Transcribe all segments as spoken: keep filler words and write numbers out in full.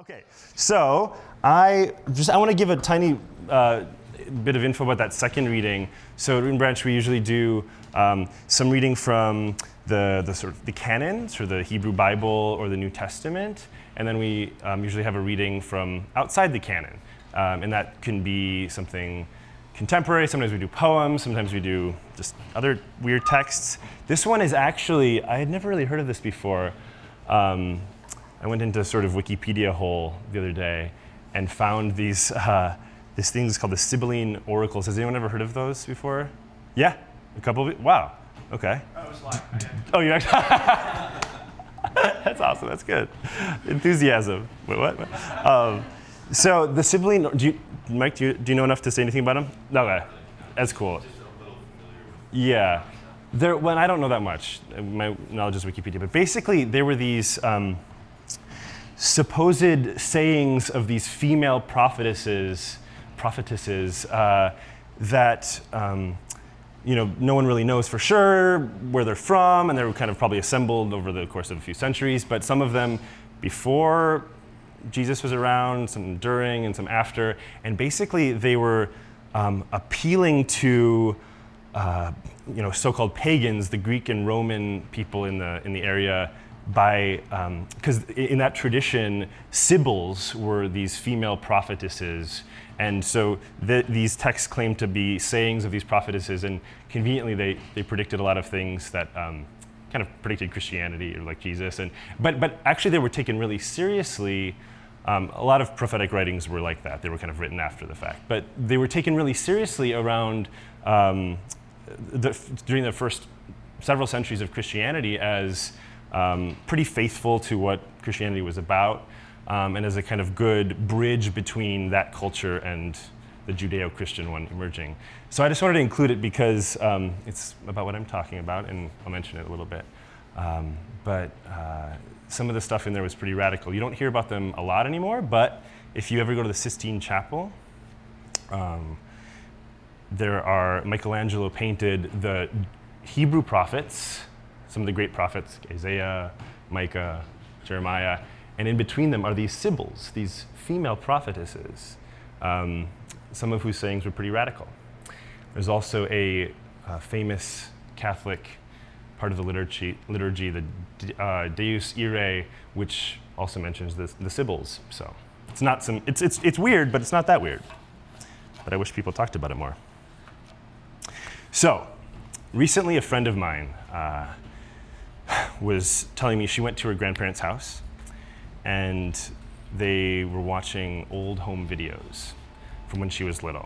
Okay, so I just I want to give a tiny uh, bit of info about that second reading. So at Root and Branch, we usually do um, some reading from the the sort of the canon, so the Hebrew Bible or the New Testament, and then we um, usually have a reading from outside the canon, um, and that can be something contemporary. Sometimes we do poems. Sometimes we do just other weird texts. This one is actually I had never really heard of this before. Um, I went into sort of Wikipedia hole the other day and found these uh, these things called the Sibylline Oracles. Has anyone ever heard of those before? Yeah, a couple of you? Wow. Okay. Oh, it was live. D- d- oh, you actually? That's awesome. That's good. Enthusiasm. Wait, what? Um, so the Sibylline. Do you, Mike? Do you, do you know enough to say anything about them? No. Okay. That's cool. Just a little familiar with Yeah. There. Well, I don't know that much. My knowledge is Wikipedia, but basically there were these. Um, supposed sayings of these female prophetesses, prophetesses uh, that um, you know no one really knows for sure where they're from, and they were kind of probably assembled over the course of a few centuries. But some of them before Jesus was around, some during, and some after, and basically they were um, appealing to uh, you know so-called pagans, the Greek and Roman people in the in the area. By because um, in that tradition, sibyls were these female prophetesses, and so the, these texts claim to be sayings of these prophetesses, and conveniently they, they predicted a lot of things that um, kind of predicted Christianity or like Jesus, and but but actually they were taken really seriously. Um, a lot of prophetic writings were like that; they were kind of written after the fact, but they were taken really seriously around um, the, during the first several centuries of Christianity as Um, pretty faithful to what Christianity was about, um, and as a kind of good bridge between that culture and the Judeo-Christian one emerging. So I just wanted to include it because um, it's about what I'm talking about, and I'll mention it a little bit. Um, but uh, some of the stuff in there was pretty radical. You don't hear about them a lot anymore, but if you ever go to the Sistine Chapel, um, there are, Michelangelo painted the Hebrew prophets, some of the great prophets, Isaiah, Micah, Jeremiah, and in between them are these sibyls, these female prophetesses, um, some of whose sayings were pretty radical. There's also a uh, famous Catholic part of the liturgy, liturgy the uh, Deus Irae, which also mentions the, the sibyls. So it's not some, it's it's it's weird, but it's not that weird. But I wish people talked about it more. So recently, a friend of mine. Uh, was telling me she went to her grandparents' house and they were watching old home videos from when she was little.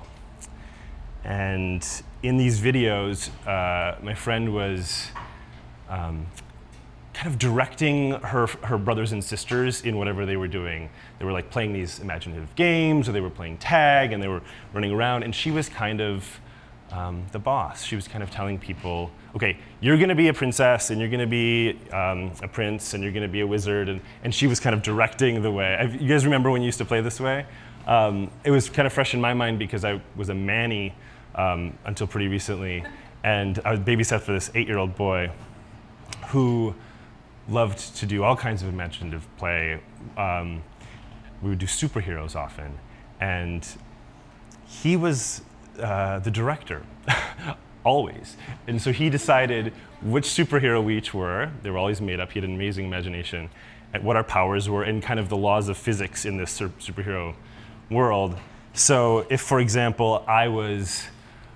And in these videos, uh, my friend was um, kind of directing her her brothers and sisters in whatever they were doing. They were like playing these imaginative games, or they were playing tag, and they were running around, and she was kind of Um, the boss. She was kind of telling people, okay, you're going to be a princess, and you're going to be um, a prince, and you're going to be a wizard, and, and she was kind of directing the way. I've, you guys remember when you used to play this way? Um, it was kind of fresh in my mind because I was a manny um, until pretty recently, and I was babysat for this eight-year-old boy who loved to do all kinds of imaginative play. Um, we would do superheroes often, and he was Uh, the director, always. And so he decided which superhero we each were. They were always made up. He had an amazing imagination at what our powers were and kind of the laws of physics in this sur- superhero world. So if, for example, I was,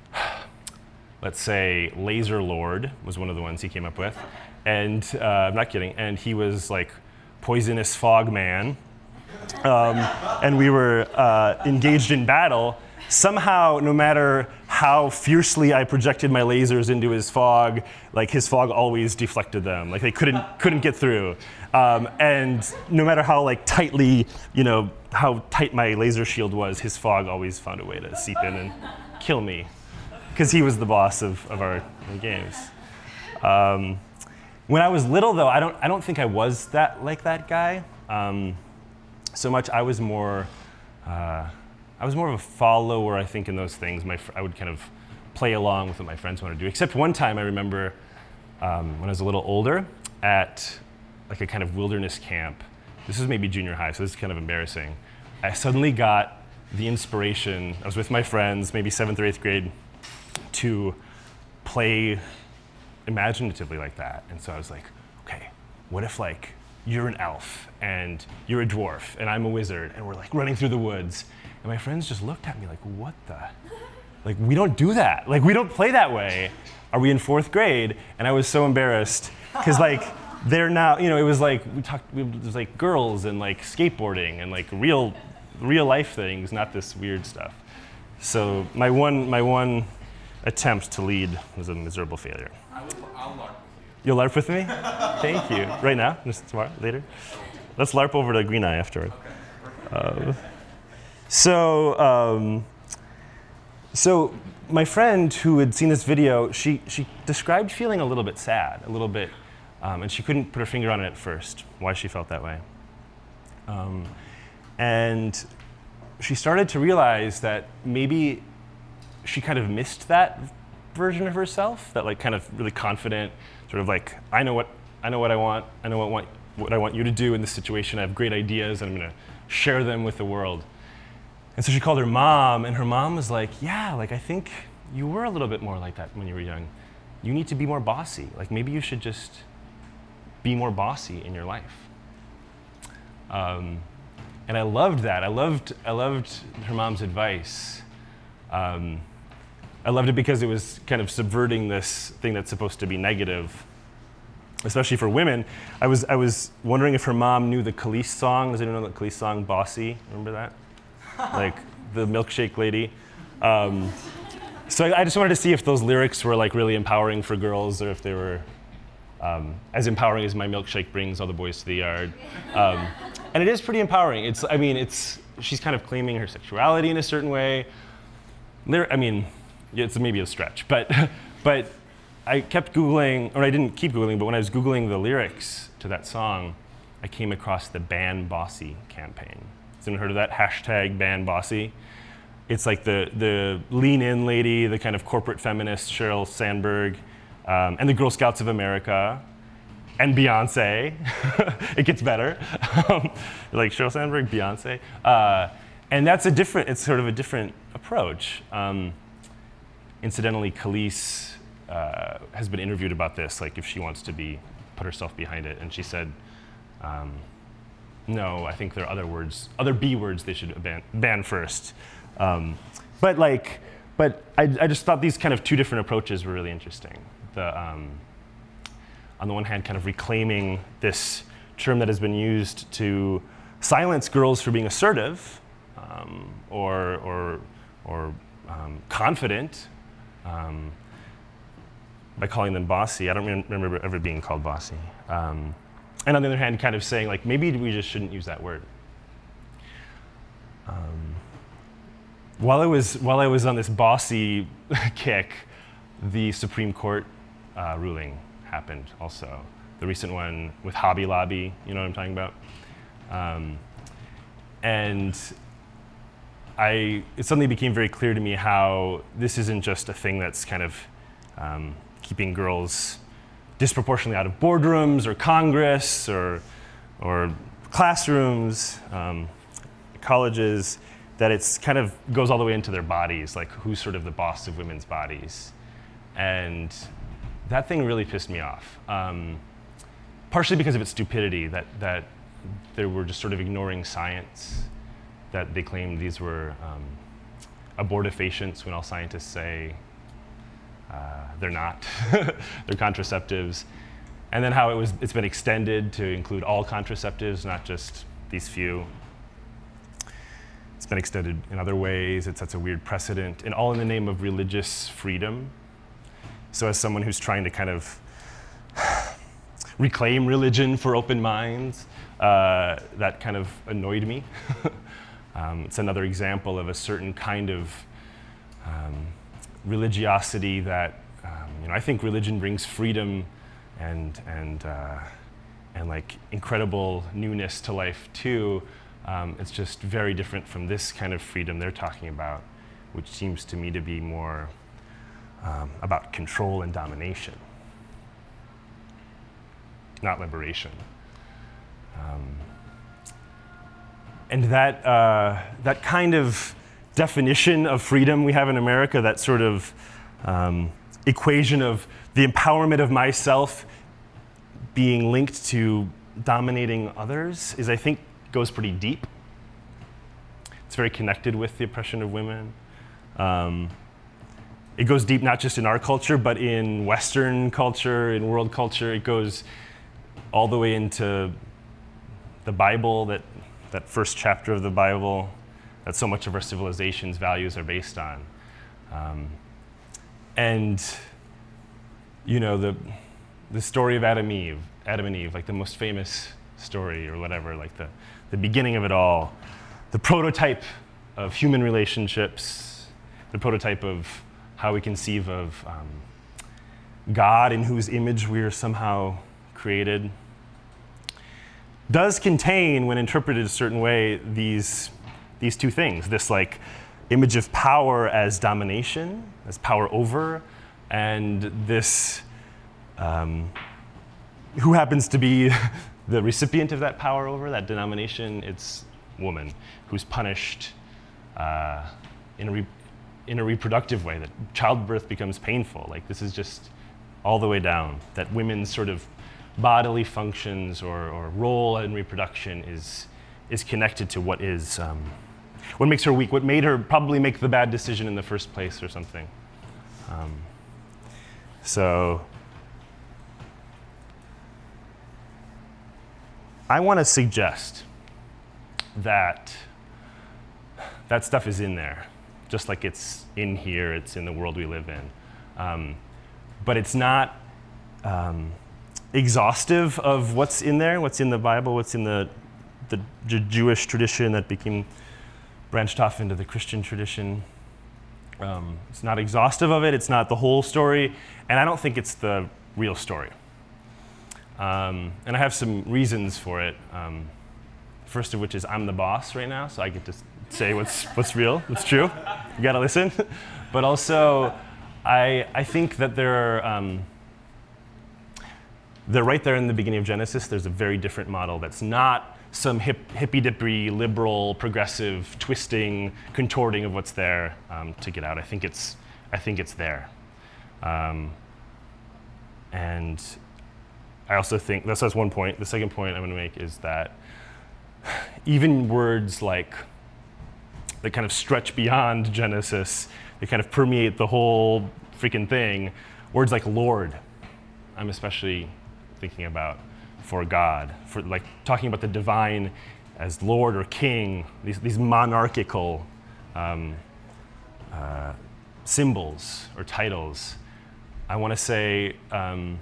let's say, Laser Lord was one of the ones he came up with. And uh, I'm not kidding. And he was like Poisonous Fog Man. Um, and we were uh, engaged in battle. Somehow, no matter how fiercely I projected my lasers into his fog, like his fog always deflected them. Like they couldn't couldn't get through. Um, and no matter how like tightly, you know, how tight my laser shield was, his fog always found a way to seep in and kill me, because he was the boss of, of our games. Um, when I was little, though, I don't I don't think I was that like that guy. Um, so much I was more. Uh, I was more of a follower, I think, in those things. My fr- I would kind of play along with what my friends wanted to do. Except one time, I remember um, when I was a little older, at like a kind of wilderness camp, this was maybe junior high, so this is kind of embarrassing. I suddenly got the inspiration, I was with my friends, maybe seventh or eighth grade, to play imaginatively like that. And so I was like, okay, what if like you're an elf and you're a dwarf and I'm a wizard and we're like running through the woods. And my friends just looked at me like, what the? Like, we don't do that. Like, we don't play that way. Are we in fourth grade? And I was so embarrassed because like, they're now, you know, it was like, we talked, it was like girls and like skateboarding and like real, real life things, not this weird stuff. So my one, my one attempt to lead was a miserable failure. I will, I'll LARP with you. You'll LARP with me? Thank you. Right now? Just tomorrow? Later? Let's LARP over to Green Eye afterward. Okay, Uh, so, um, so my friend who had seen this video, she, she described feeling a little bit sad, a little bit, um, and she couldn't put her finger on it at first, why she felt that way. Um, and she started to realize that maybe she kind of missed that version of herself, that like kind of really confident, sort of like, I know what I know what I want, I know what, want, what I want you to do in this situation, I have great ideas, and I'm gonna share them with the world. And so she called her mom, and her mom was like, yeah, like I think you were a little bit more like that when you were young. You need to be more bossy. Like maybe you should just be more bossy in your life. Um, and I loved that. I loved, I loved her mom's advice. Um, I loved it because it was kind of subverting this thing that's supposed to be negative, especially for women. I was, I was wondering if her mom knew the Khalees song. Does anyone know the Khalees song, Bossy? Remember that? Like the milkshake lady. Um, so I, I just wanted to see if those lyrics were like really empowering for girls, or if they were um, as empowering as my milkshake brings all the boys to the yard. Um, and it is pretty empowering. It's, I mean, it's, she's kind of claiming her sexuality in a certain way. Lyr- I mean, it's maybe a stretch, but, but I kept Googling, or I didn't keep Googling, but when I was Googling the lyrics to that song, I came across the Ban Bossy campaign. Has anyone heard of that? Hashtag Ban Bossy. It's like the, the lean in lady, the kind of corporate feminist, Sheryl Sandberg, um, and the Girl Scouts of America, and Beyonce. It gets better. Um, like Sheryl Sandberg, Beyonce. Uh, and that's a different, it's sort of a different approach. Um, incidentally, Khalees uh, has been interviewed about this, like if she wants to be, put herself behind it, and she said, um, no, I think there are other words, other B words they should ban, ban first. Um, but like, but I, I just thought these kind of two different approaches were really interesting. The, um, on the one hand, kind of reclaiming this term that has been used to silence girls for being assertive, um, or, or, or um, confident, um, by calling them bossy. I don't rem- remember ever being called bossy. Um, And on the other hand, kind of saying, like, maybe we just shouldn't use that word. Um, while I was while I was on this bossy kick, the Supreme Court uh, ruling happened also. The recent one with Hobby Lobby, you know what I'm talking about? Um, and I, it suddenly became very clear to me how this isn't just a thing that's kind of um, keeping girls disproportionately out of boardrooms or Congress or, or classrooms, um, colleges, that it's kind of goes all the way into their bodies, like who's sort of the boss of women's bodies. And that thing really pissed me off. Um, partially because of its stupidity, that, that they were just sort of ignoring science, that they claimed these were um, abortifacients when all scientists say Uh, they're not. They're contraceptives. And then how it was, it's been extended to include all contraceptives, not just these few. It's been extended in other ways. It sets a weird precedent, and all in the name of religious freedom. So as someone who's trying to kind of reclaim religion for open minds, uh, that kind of annoyed me. um, it's another example of a certain kind of um, religiosity that, um, you know, I think religion brings freedom and and uh, and like incredible newness to life too. Um, it's just very different from this kind of freedom they're talking about, which seems to me to be more um, about control and domination, not liberation. Um, and that, uh, that kind of definition of freedom we have in America, that sort of um, equation of the empowerment of myself being linked to dominating others, is I think goes pretty deep. It's very connected with the oppression of women. Um, it goes deep not just in our culture, but in Western culture, in world culture. It goes all the way into the Bible, that, that first chapter of the Bible that so much of our civilization's values are based on. Um, and, you know, the, the story of Adam, Eve, Adam and Eve, like the most famous story or whatever, like the, the beginning of it all, the prototype of human relationships, the prototype of how we conceive of um, God in whose image we are somehow created, does contain, when interpreted a certain way, these, these two things. This like image of power as domination, as power over, and this, um, who happens to be the recipient of that power over, that denomination? It's woman, who's punished uh, in, a re- in a reproductive way, that childbirth becomes painful. Like this is just all the way down, that women's sort of bodily functions or, or role in reproduction is, is connected to what is, um, what makes her weak, what made her probably make the bad decision in the first place or something. Um, so I want to suggest that that stuff is in there, just like it's in here, it's in the world we live in. Um, but it's not um, exhaustive of what's in there, what's in the Bible, what's in the, the J- Jewish tradition that became branched off into the Christian tradition. Um, it's not exhaustive of it, it's not the whole story, and I don't think it's the real story. Um, and I have some reasons for it. Um, first of which is I'm the boss right now, so I get to say what's what's real, what's true. You gotta listen. But also, I I think that there are, um, they're right there in the beginning of Genesis. There's a very different model that's not some hip, hippy-dippy, liberal, progressive, twisting, contorting of what's there um, to get out. I think it's I think it's there. Um, and I also think, that's, that's one point. The second point I'm going to make is that even words like, that kind of stretch beyond Genesis, they kind of permeate the whole freaking thing. Words like Lord, I'm especially thinking about for God, for like talking about the divine as Lord or King, these, these monarchical um, uh, symbols or titles. I want to say, um,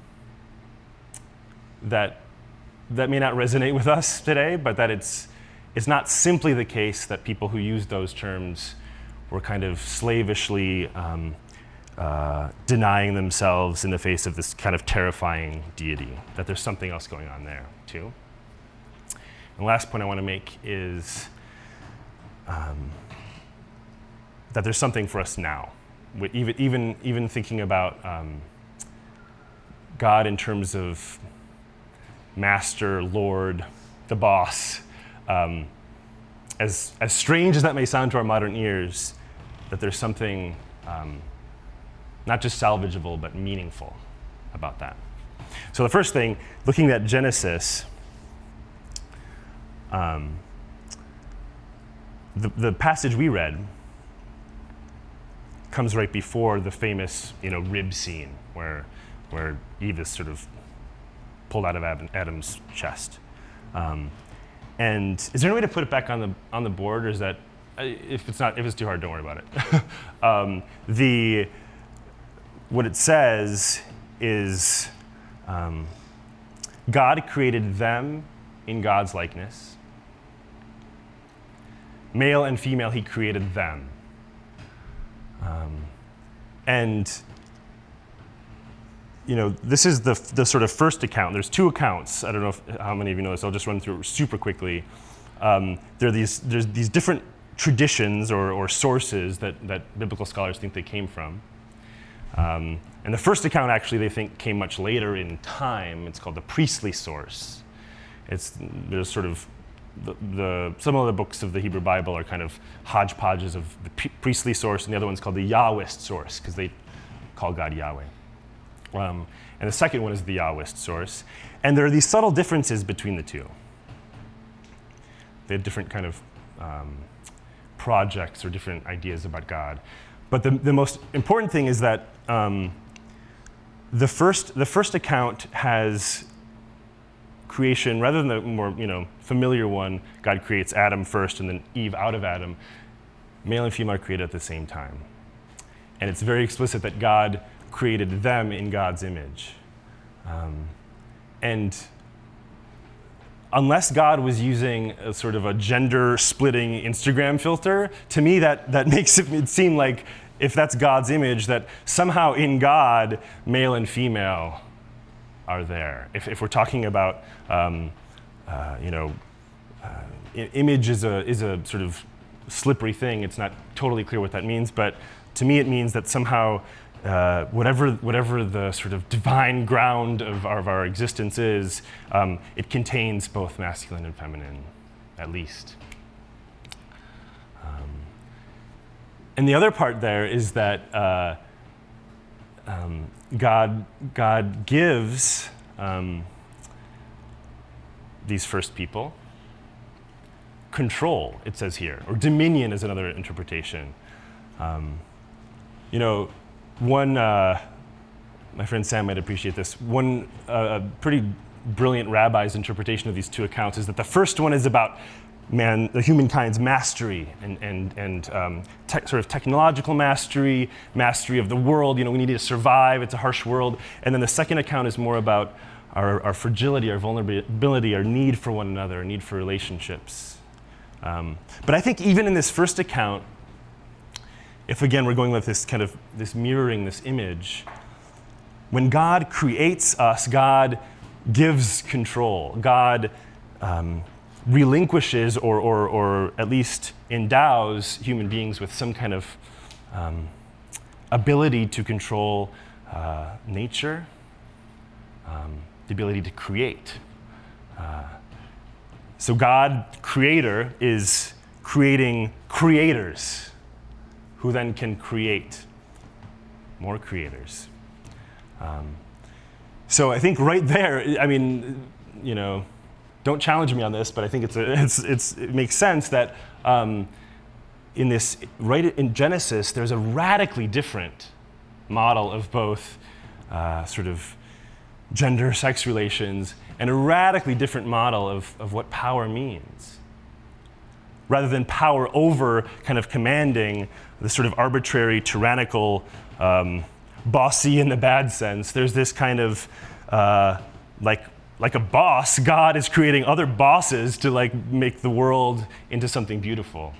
that that may not resonate with us today, but that it's it's not simply the case that people who use those terms were kind of slavishly um, uh, denying themselves in the face of this kind of terrifying deity, that there's something else going on there too. And the last point I want to make is um, that there's something for us now. Even, even, even thinking about um, God in terms of master, Lord, the boss, um, as, as strange as that may sound to our modern ears, that there's something um, not just salvageable, but meaningful about that. So the first thing, looking at Genesis, um, the, the passage we read comes right before the famous, you know, rib scene where, where Eve is sort of pulled out of Adam's chest. Um, and is there any way to put it back on the on the board, or is that, if it's not, if it's too hard, don't worry about it. um, the what it says is, um, God created them in God's likeness. Male and female, He created them. Um, and you know, this is the the sort of first account. There's two accounts. I don't know if, how many of you know this. I'll just run through it super quickly. Um, there are these there's these different traditions or, or sources that, that biblical scholars think they came from. Um, and the first account actually they think came much later in time. It's called the priestly source. It's there's sort of the, the some of the books of the Hebrew Bible are kind of hodgepodges of the p- priestly source, and the other one's called the Yahwist source because they call God Yahweh. Um, and the second one is the Yahwist source. And there are these subtle differences between the two. They have different kind of um, projects or different ideas about God. But the, the most important thing is that um, the first the first account has creation, rather than the more you know familiar one, God creates Adam first and then Eve out of Adam. Male and female are created at the same time. And it's very explicit that God created them in God's image. Um, and unless God was using a sort of a gender-splitting Instagram filter, to me that, that makes it seem like if that's God's image, that somehow in God, male and female are there. If, if we're talking about, um, uh, you know, uh, I- image is a, is a sort of slippery thing. It's not totally clear what that means, but to me it means that somehow Uh, whatever whatever the sort of divine ground of our, of our existence is, um, it contains both masculine and feminine, at least. Um, and the other part there is that uh, um, God God gives um, these first people control, it says here, or dominion is another interpretation. Um, you know. One, uh, my friend Sam might appreciate this, one uh, pretty brilliant rabbi's interpretation of these two accounts is that the first one is about man, the humankind's mastery and, and, and um, te- sort of technological mastery, mastery of the world. You know, we need to survive, it's a harsh world. And then the second account is more about our, our fragility, our vulnerability, our need for one another, our need for relationships. Um, but I think even in this first account, if again we're going with this kind of this mirroring, this image, when God creates us, God gives control. God um, relinquishes or, or, or at least endows human beings with some kind of um, ability to control uh, nature, um, the ability to create. Uh, so God, creator, is creating creators who then can create more creators. Um, so I think right there, I mean, you know, don't challenge me on this, but I think it's a, it's, it's, it makes sense that um, in this, right in Genesis, there's a radically different model of both uh, sort of gender, sex relations, and a radically different model of, of what power means. Rather than power over kind of commanding the sort of arbitrary, tyrannical, um, bossy in the bad sense, there's this kind of, uh, like, like a boss, God is creating other bosses to like make the world into something beautiful.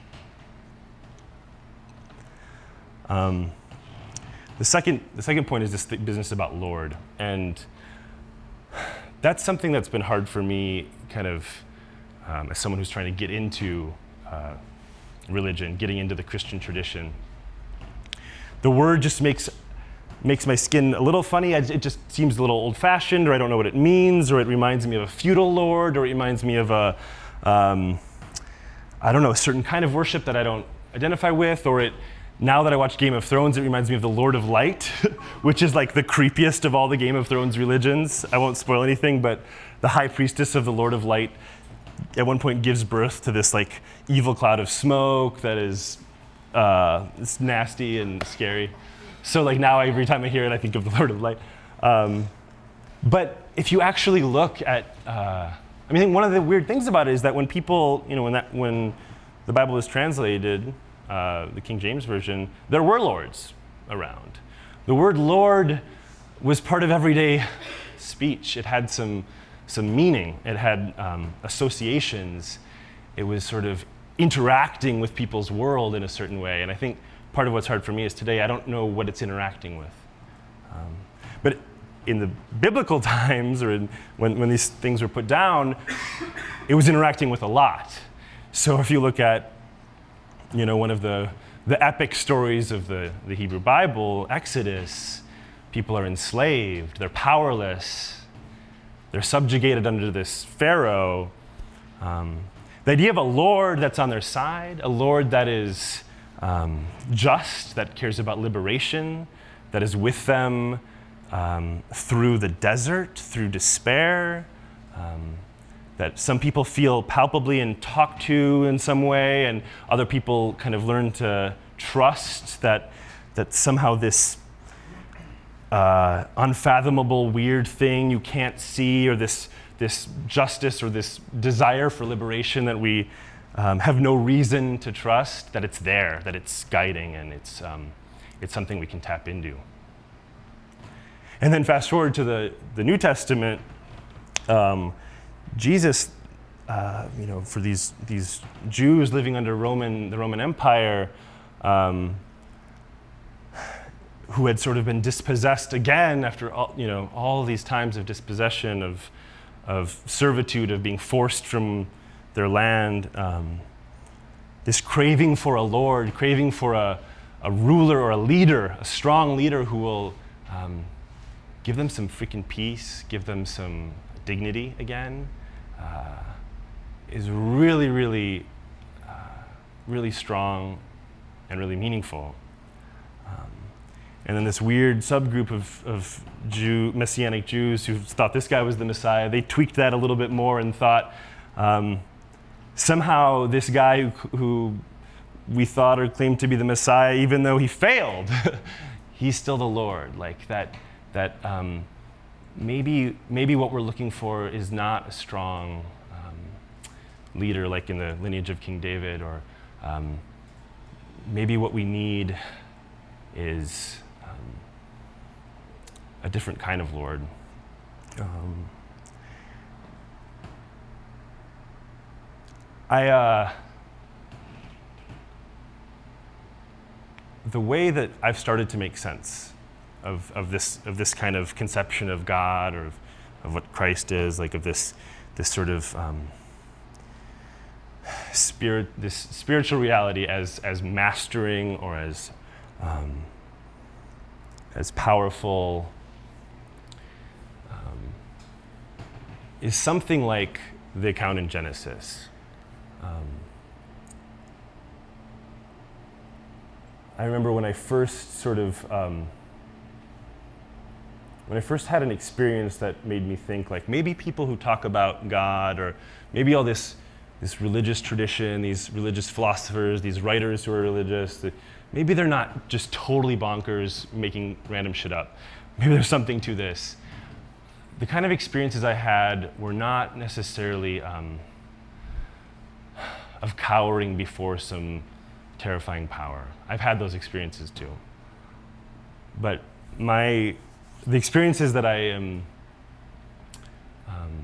Um, the second, the second point is this th- business about Lord, and that's something that's been hard for me, kind of, um, as someone who's trying to get into Uh, religion, getting into the Christian tradition. The word just makes makes my skin a little funny. I, it just seems a little old-fashioned, or I don't know what it means, or it reminds me of a feudal lord, or it reminds me of a, um, I don't know, a certain kind of worship that I don't identify with, or it, now that I watch Game of Thrones, it reminds me of the Lord of Light, which is like the creepiest of all the Game of Thrones religions. I won't spoil anything, but the high priestess of the Lord of Light at one point gives birth to this like evil cloud of smoke that is uh, it's nasty and scary. So like now every time I hear it, I think of the Lord of Light. Um, but if you actually look at, uh, I mean, one of the weird things about it is that when people, you know, when that when the Bible was translated, uh, the King James Version, there were lords around. The word Lord was part of everyday speech. It had some some meaning. It had um, associations. It was sort of interacting with people's world in a certain way. And I think part of what's hard for me is today I don't know what it's interacting with. Um, but in the biblical times, or in, when, when these things were put down, it was interacting with a lot. So if you look at, you know, one of the, the epic stories of the, the Hebrew Bible, Exodus, people are enslaved, they're powerless, they're subjugated under this Pharaoh. Um, The idea of a Lord that's on their side, a Lord that is um, just, that cares about liberation, that is with them um, through the desert, through despair, um, that some people feel palpably and talk to in some way, and other people kind of learn to trust that, that somehow this uh, unfathomable weird thing you can't see, or this, this justice or this desire for liberation that we um, have no reason to trust, that it's there, that it's guiding, and it's, um, it's something we can tap into. And then fast forward to the, the New Testament, um, Jesus, uh, you know, for these these Jews living under Roman the Roman Empire, um, who had sort of been dispossessed again after all, you know, all these times of dispossession, of of servitude, of being forced from their land, um, this craving for a Lord, craving for a, a ruler or a leader, a strong leader who will um, give them some freaking peace, give them some dignity again, uh, is really, really, uh, really strong and really meaningful. Um, and then this weird subgroup of, of Jew, Messianic Jews who thought this guy was the Messiah, they tweaked that a little bit more and thought um, somehow this guy who, who we thought or claimed to be the Messiah, even though he failed, he's still the Lord. Like that, that um, maybe maybe what we're looking for is not a strong um, leader like in the lineage of King David, or um, maybe what we need is um, a different kind of Lord. Um, I uh, the way that I've started to make sense of, of this of this kind of conception of God, or of, of what Christ is, like of this this sort of um, spirit, this spiritual reality as as mastering, or as um, as powerful, um, is something like the account in Genesis. Um, I remember when I first sort of um, when I first had an experience that made me think, like, maybe people who talk about God, or maybe all this this religious tradition, these religious philosophers, these writers who are religious, that maybe they're not just totally bonkers making random shit up. Maybe there's something to this. The kind of experiences I had were not necessarily um, of cowering before some terrifying power. I've had those experiences too. But my the experiences that I am um,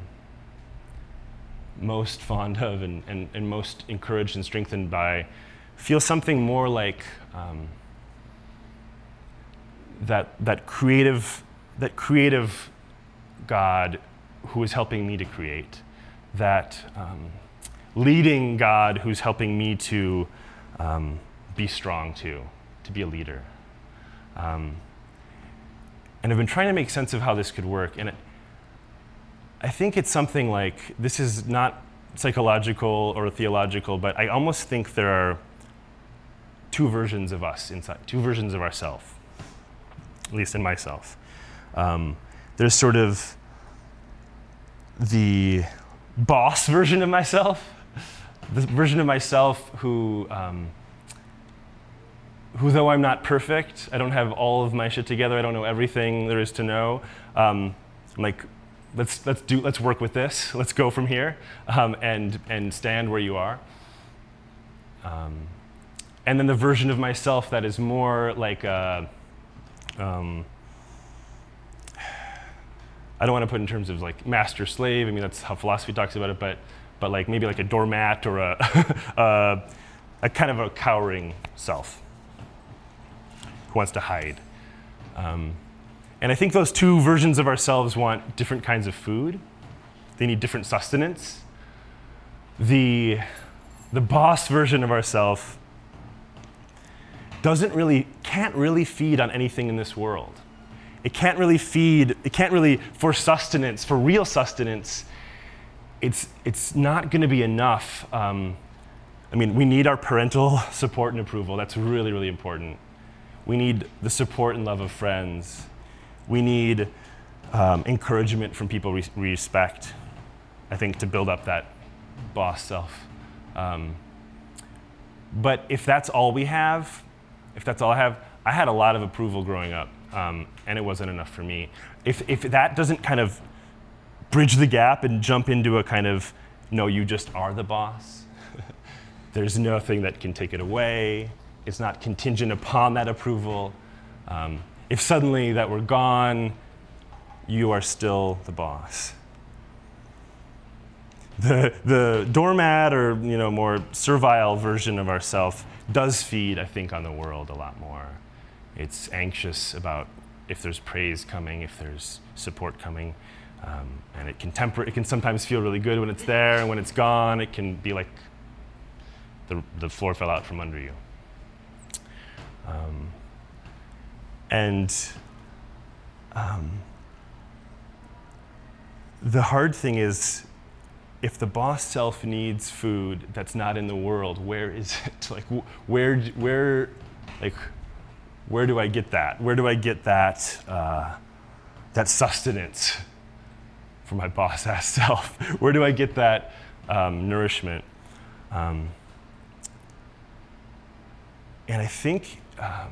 most fond of and, and, and most encouraged and strengthened by feel something more like um, that that creative that creative God who is helping me to create, that um, leading God who's helping me to um, be strong too, to be a leader. Um, and I've been trying to make sense of how this could work. And it, I think it's something like, this is not psychological or theological, but I almost think there are two versions of us inside, two versions of ourselves, at least in myself. Um, there's sort of the boss version of myself, the version of myself who, um, who though I'm not perfect, I don't have all of my shit together, I don't know everything there is to know. Um, I'm like, let's let's do let's work with this. Let's go from here, um, and and stand where you are. Um, and then the version of myself that is more like a, um, I don't want to put in terms of like master slave. I mean, that's how philosophy talks about it, but but like maybe like a doormat, or a a, a kind of a cowering self who wants to hide. Um, and I think those two versions of ourselves want different kinds of food. They need different sustenance. The the boss version of ourself doesn't really, can't really feed on anything in this world. It can't really feed, it can't really, for sustenance, for real sustenance, it's, it's not going to be enough. Um, I mean, we need our parental support and approval. That's really, really important. We need the support and love of friends. We need um, encouragement from people we respect, I think, to build up that boss self. Um, but if that's all we have, if that's all I have, I had a lot of approval growing up, um, and it wasn't enough for me. If, if that doesn't kind of bridge the gap and jump into a kind of, no, you just are the boss, there's nothing that can take it away, it's not contingent upon that approval. Um, if suddenly that were gone, you are still the boss. The, the doormat or you know more servile version of ourself does feed, I think, on the world a lot more. It's anxious about if there's praise coming, if there's support coming, um, and it can temper. It can sometimes feel really good when it's there, and when it's gone, it can be like the the floor fell out from under you. Um, and um, the hard thing is, if the boss self needs food that's not in the world, where is it? Like, where, where, like, where do I get that? Where do I get that, uh, that sustenance for my boss-ass self? Where do I get that um, nourishment? Um, and I think, um,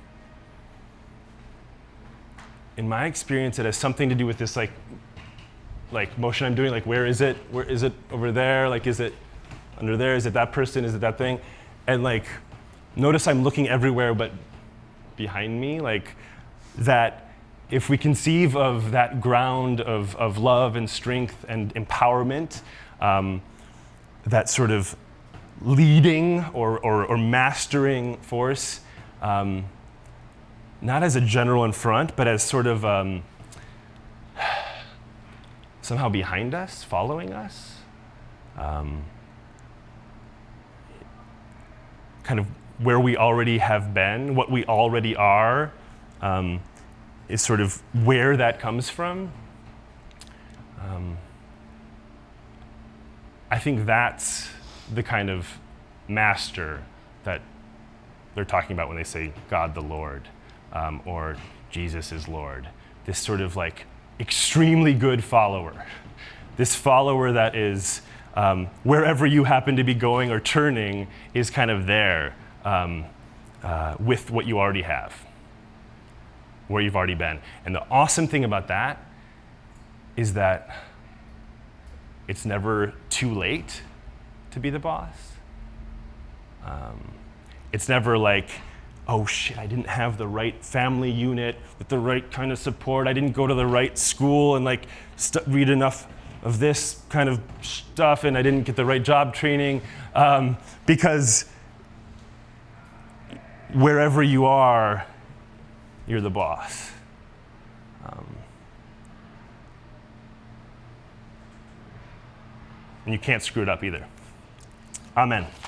in my experience, it has something to do with this, like, like motion I'm doing, like where is it? Where is it over there? Like is it under there? Is it that person? Is it that thing? And like, notice I'm looking everywhere but behind me. Like that if we conceive of that ground of, of love and strength and empowerment, um, that sort of leading or, or, or mastering force, um, not as a general in front, but as sort of um, somehow behind us, following us, um, kind of where we already have been, what we already are, um, is sort of where that comes from. Um, I think that's the kind of master that they're talking about when they say God the Lord, um, or Jesus is Lord. This sort of like extremely good follower. This follower that is, um, wherever you happen to be going or turning, is kind of there um, uh, with what you already have, where you've already been. And the awesome thing about that is that it's never too late to be the boss. Um, it's never like, oh shit, I didn't have the right family unit with the right kind of support. I didn't go to the right school and like st- read enough of this kind of stuff, and I didn't get the right job training. Um, because wherever you are, you're the boss. Um, and you can't screw it up either. Amen.